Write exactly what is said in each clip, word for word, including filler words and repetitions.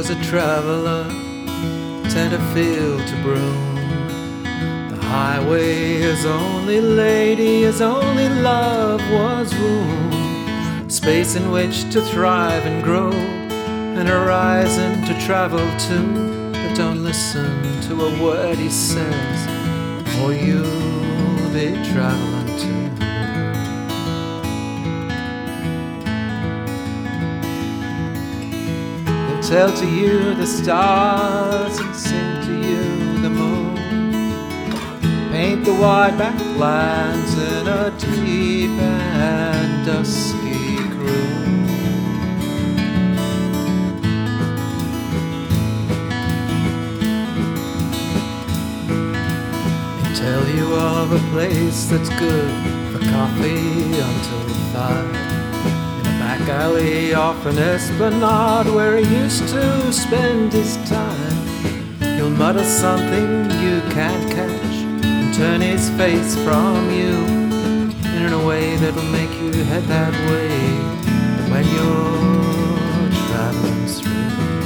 was a traveler, Tenterfield to Broome. The highway, his only lady, his only love was room, space in which to thrive and grow, an horizon to travel to. But don't listen to a word he says, or you'll be traveling too. He'll tell to you the stars and sing to you the moon, paint the wide backlands in a deep and dusky groove. Tell you of a place that's good for coffee until five, in a back alley off an esplanade where he used to spend his time. He'll mutter something you can't catch and turn his face from you in a way that'll make you head that way when you're traveling through.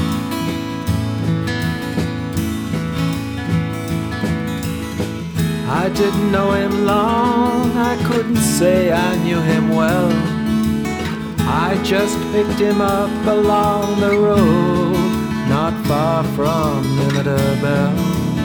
I didn't know him long, I couldn't say I knew him well. I just picked him up along the road, not far from Limiter Bell.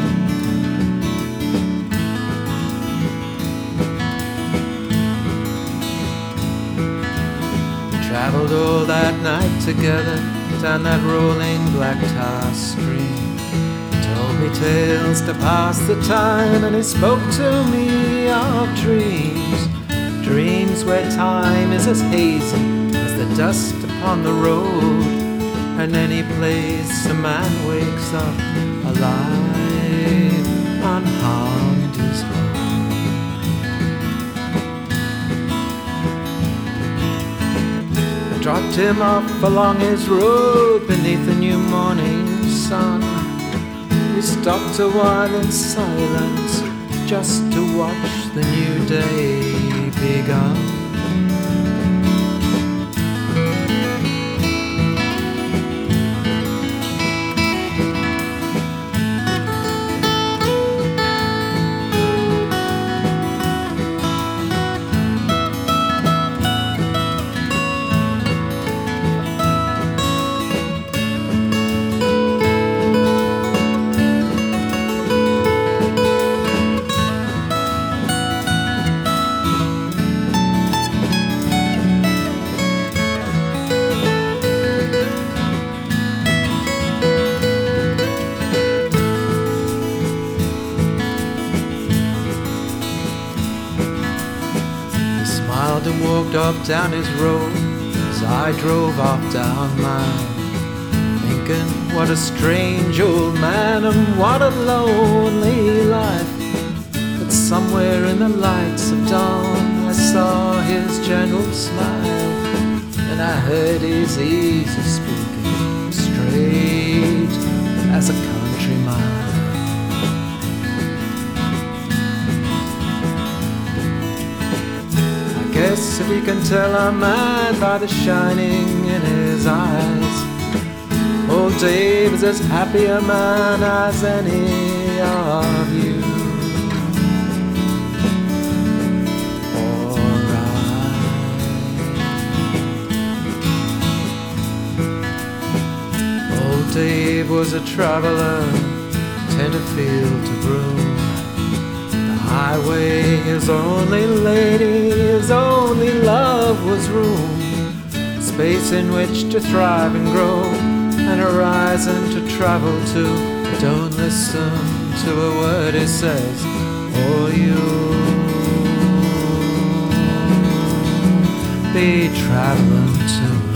We travelled all that night together down that rolling black tar stream. Told me tales to pass the time, and he spoke to me of dreams, dreams where time is as hazy as the dust upon the road, and any place a man wakes up alive, unharmed his home. I dropped him off along his road beneath the new morning sun. We stopped a while in silence, just to watch the new day begun. And walked off down his road as I drove off down mine, thinking what a strange old man and what a lonely life. But somewhere in the lights of dawn I saw his gentle smile, and I heard his easy speaking, straight as a country mile. Guess if you can tell a man by the shining in his eyes, old Dave is as happy a man as any of you or I. Old Dave was a traveler, Tenterfield to Broome. Highway, his only lady, his only love was room, space in which to thrive and grow, an horizon to travel to. Don't listen to a word he says, or you'll be traveling too.